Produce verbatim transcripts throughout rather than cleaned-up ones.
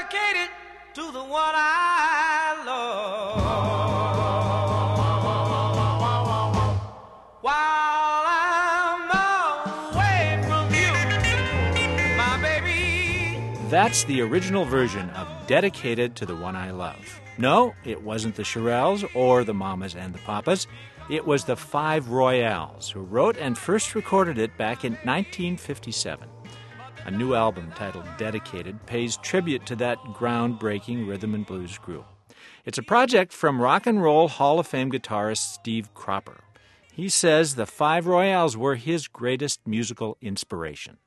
dedicated to the one I love. While I'm away from you, my baby. That's the original version of Dedicated to the One I Love. No, it wasn't the Shirelles or the Mamas and the Papas. It was the Five Royales, who wrote and first recorded it back in nineteen fifty-seven. A new album titled Dedicated pays tribute to that groundbreaking rhythm and blues group. It's a project from Rock and Roll Hall of Fame guitarist Steve Cropper. He says the Five Royales were his greatest musical inspiration.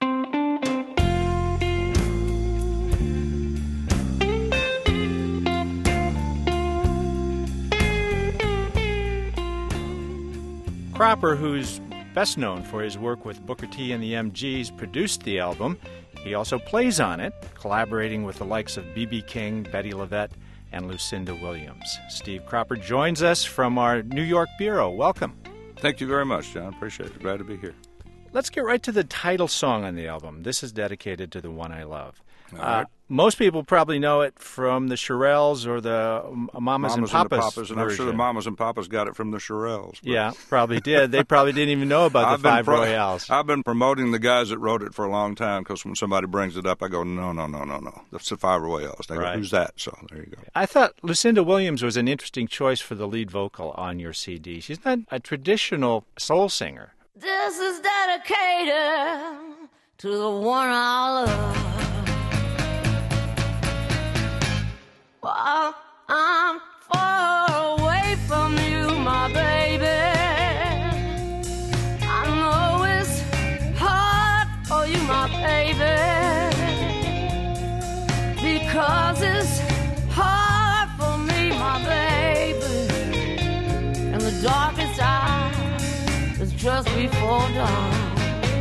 Cropper, who's best known for his work with Booker T and the M Gs, produced the album. He also plays on it, collaborating with the likes of B B King, Betty LaVette, and Lucinda Williams. Steve Cropper joins us from our New York bureau. Welcome. Thank you very much, John. Appreciate it. Glad to be here. Let's get right to the title song on the album. This is Dedicated to the One I Love. All Uh, right. most people probably know it from the Shirelles or the um, Mamas, Mamas and and Papas. the Papas, and I'm sure the version. Mamas and Papas got it from the Shirelles. but Yeah, probably did. They probably didn't even know about I've the been Five pro- Royales. I've been promoting the guys that wrote it for a long time because when somebody brings it up, I go, no, no, no, no, no. That's the Five Royales. They Right. go, who's that? So there you go. I thought Lucinda Williams was an interesting choice for the lead vocal on your C D. She's not a traditional soul singer. This is dedicated to the one I love. While I'm far away from you, my baby, I know it's hard for you, my baby, because it's hard for me, my baby, and the darkest hour is just before dawn.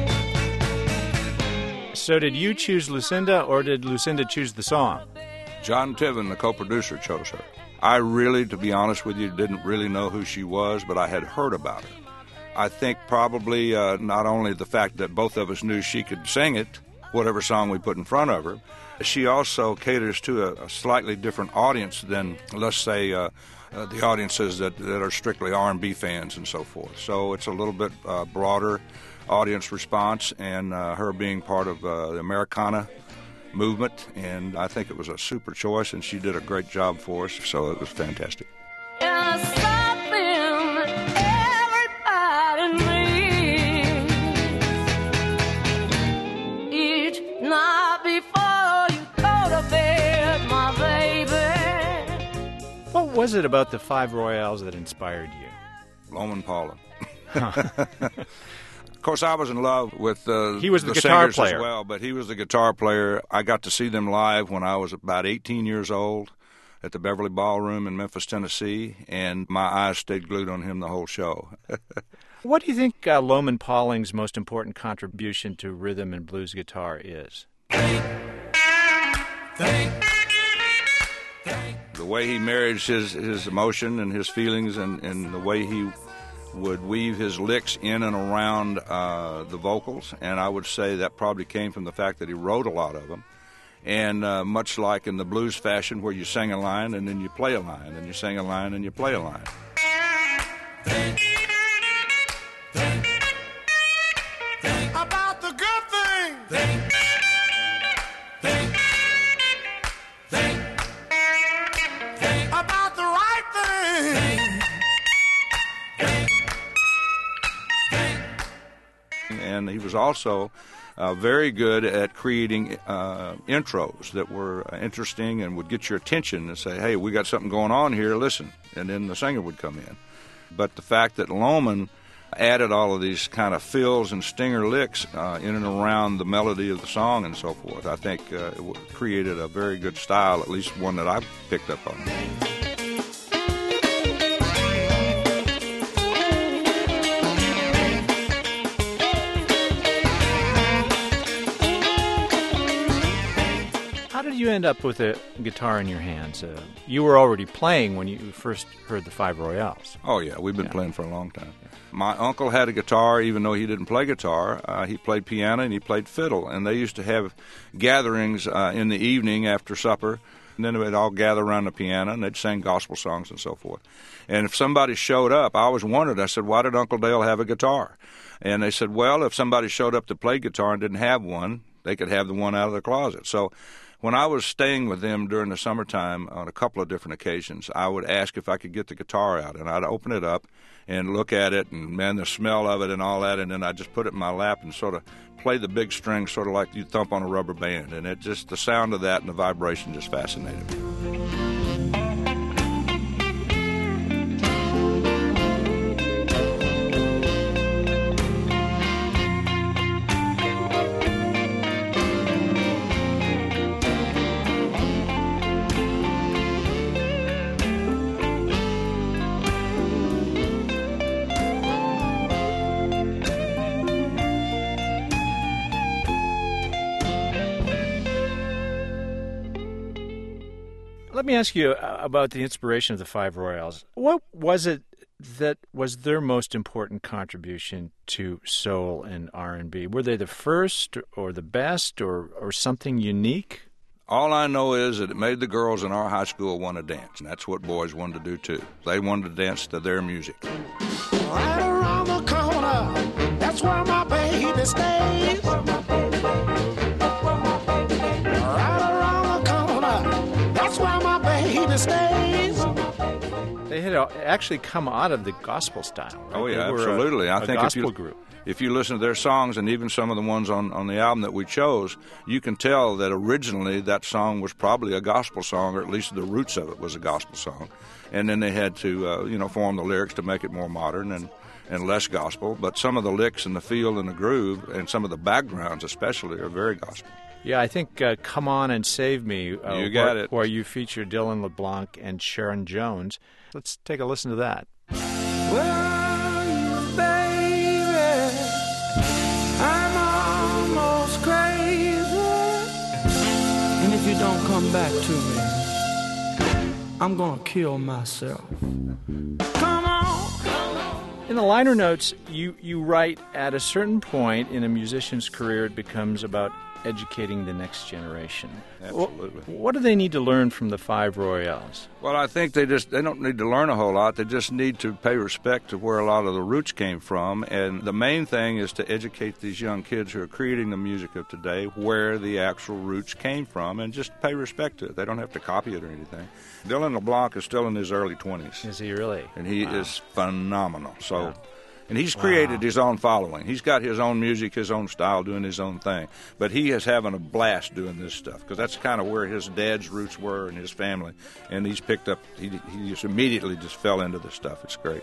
So did you choose Lucinda, or did Lucinda choose the song? John Tiven, the co-producer, chose her. I really, to be honest with you, didn't really know who she was, but I had heard about her. I think probably uh, not only the fact that both of us knew she could sing it, whatever song we put in front of her, she also caters to a, a slightly different audience than, let's say, uh, uh, the audiences that, that are strictly R and B fans and so forth. So it's a little bit uh, broader audience response, and uh, her being part of uh, the Americana movement, and I think it was a super choice, and she did a great job for us, so it was fantastic. And something everybody needs each night before you go to bed, my baby. What was it about the Five Royales that inspired you? Loman Paula. Of course, I was in love with uh, He was the guitar singers player. as well, but he was the guitar player. I got to see them live when I was about eighteen years old at the Beverly Ballroom in Memphis, Tennessee, and my eyes stayed glued on him the whole show. What do you think uh, Loman Pauling's most important contribution to rhythm and blues guitar is? The way he married his, his emotion and his feelings, and, and the way he would weave his licks in and around uh, the vocals, and I would say that probably came from the fact that he wrote a lot of them. And uh, much like in the blues fashion, where you sing a line and then you play a line, and you sing a line and you play a line. About the good thing. Think. Think. Think. Think. About the right thing. And he was also uh, very good at creating uh, intros that were uh, interesting and would get your attention and say, hey, we got something going on here, listen. And then the singer would come in. But the fact that Loman added all of these kind of fills and stinger licks uh, in and around the melody of the song and so forth, I think uh, it w- created a very good style, at least one that I picked up on. How did you end up with a guitar in your hands? Uh, you were already playing when you first heard the Five Royales. Oh, yeah, we've been Yeah. playing for a long time. My uncle had a guitar, even though he didn't play guitar. Uh, he played piano and he played fiddle, and they used to have gatherings uh, in the evening after supper, and then they'd all gather around the piano, and they'd sing gospel songs and so forth. And if somebody showed up, I always wondered, I said, why did Uncle Dale have a guitar? And they said, well, if somebody showed up to play guitar and didn't have one, they could have the one out of the closet. So when I was staying with them during the summertime on a couple of different occasions, I would ask if I could get the guitar out, and I'd open it up and look at it, and, man, the smell of it and all that, and then I'd just put it in my lap and sort of play the big strings sort of like you thump on a rubber band, and it just, the sound of that and the vibration just fascinated me. Let me ask you about the inspiration of the Five Royales. What was it that was their most important contribution to soul and R and B? Were they the first or the best or, or something unique? All I know is that it made the girls in our high school want to dance, and that's what boys wanted to do, too. They wanted to dance to their music. Right around the corner, that's where my baby stays. Right around the corner, that's where my baby stays. They had actually come out of the gospel style, right? Oh, yeah, They were absolutely. A, I a think gospel if you, group. If you listen to their songs, and even some of the ones on, on the album that we chose, you can tell that originally that song was probably a gospel song, or at least the roots of it was a gospel song. And then they had to, uh, you know, form the lyrics to make it more modern and, and less gospel. But some of the licks and the feel and the groove, and some of the backgrounds especially, are very gospel. Yeah, I think uh, Come On and Save Me, uh, You got where, it. where you feature Dylan LeBlanc and Sharon Jones. Let's take a listen to that. Well, baby, I'm almost crazy. And if you don't come back to me, I'm gonna kill myself. Come on, come on. In the liner notes, you, you write, at a certain point in a musician's career, it becomes about educating the next generation. Absolutely. What, what do they need to learn from the Five Royales? Well, I think they just they don't need to learn a whole lot. They just need to pay respect to where a lot of the roots came from. And the main thing is to educate these young kids who are creating the music of today where the actual roots came from, and just pay respect to it. They don't have to copy it or anything. Dylan LeBlanc is still in his early twenties. Is he really? And he Wow. is phenomenal. So, Yeah. and he's created his own following. He's got his own music, his own style, doing his own thing. But he is having a blast doing this stuff, because that's kind of where his dad's roots were and his family. And he's picked up. He he just immediately just fell into this stuff. It's great.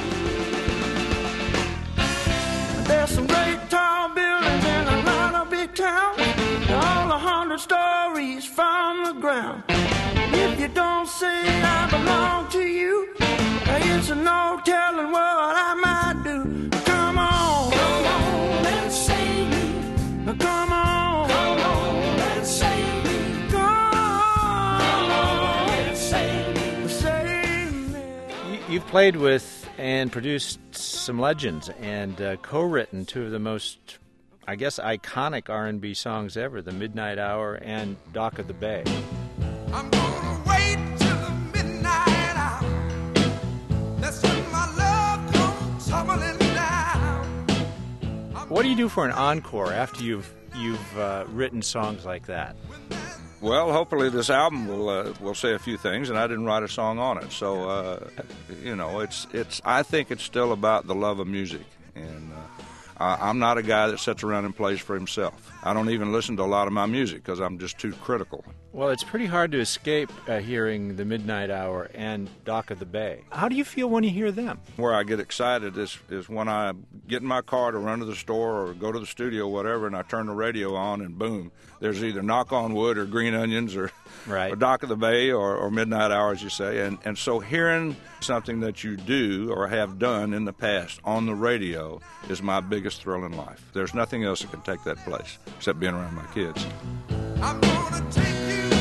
There's some great tall buildings in a lot of big towns, all a hundred stories from the ground. If you don't say I belong to you, it's no telling what I might do. Come on, come on and save me. Come on, come on and save me. Come on and save me. Save me. You, you've played with and produced some legends and uh, co-written two of the most, I guess, iconic R and B songs ever, The Midnight Hour and Dock of the Bay. I'm gonna wait till the midnight hour. That's when my love comes tumbling down. What do you do for an encore after you've you've uh, written songs like that? Well, hopefully this album will uh, will say a few things, and I didn't write a song on it. So, uh, you know, it's it's. I think it's still about the love of music, and uh, I, I'm not a guy that sits around and plays for himself. I don't even listen to a lot of my music because I'm just too critical. Well, it's pretty hard to escape uh, hearing The Midnight Hour and Dock of the Bay. How do you feel when you hear them? Where I get excited is is when I get in my car to run to the store or go to the studio, whatever, and I turn the radio on, and boom, there's either Knock on Wood or Green Onions or, Right. or Dock of the Bay or, or Midnight Hour, as you say. And, and so hearing something that you do or have done in the past on the radio is my biggest thrill in life. There's nothing else that can take that place except being around my kids. I'm gonna take you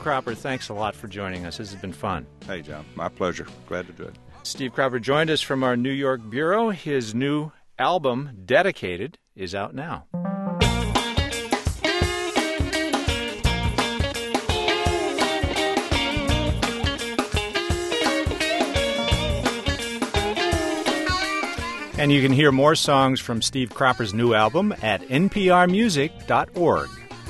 Cropper, thanks a lot for joining us. This has been fun. Hey, John, my pleasure. Glad to do it. Steve Cropper joined us from our New York bureau. His new album, Dedicated, is out now. And you can hear more songs from Steve Cropper's new album at n p r music dot org.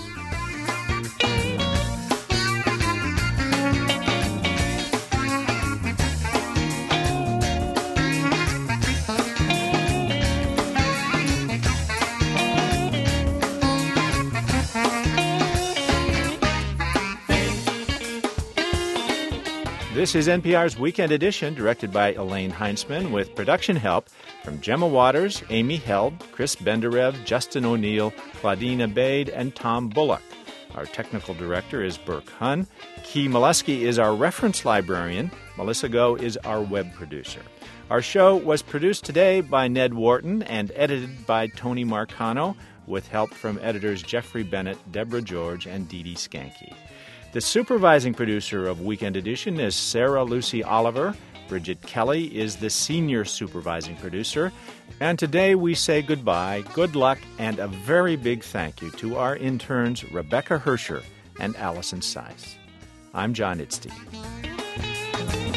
This is N P R's Weekend Edition, directed by Elaine Heinzman, with production help from Gemma Waters, Amy Held, Chris Benderev, Justin O'Neill, Claudine Abade, and Tom Bullock. Our technical director is Burke Hunn. Key Molesky is our reference librarian. Melissa Goh is our web producer. Our show was produced today by Ned Wharton and edited by Tony Marcano, with help from editors Jeffrey Bennett, Deborah George, and Dee Dee Skanke. The supervising producer of Weekend Edition is Sarah Lucy Oliver. Bridget Kelly is the senior supervising producer. And today we say goodbye, good luck, and a very big thank you to our interns Rebecca Hersher and Allison Seiss. I'm John Itstein.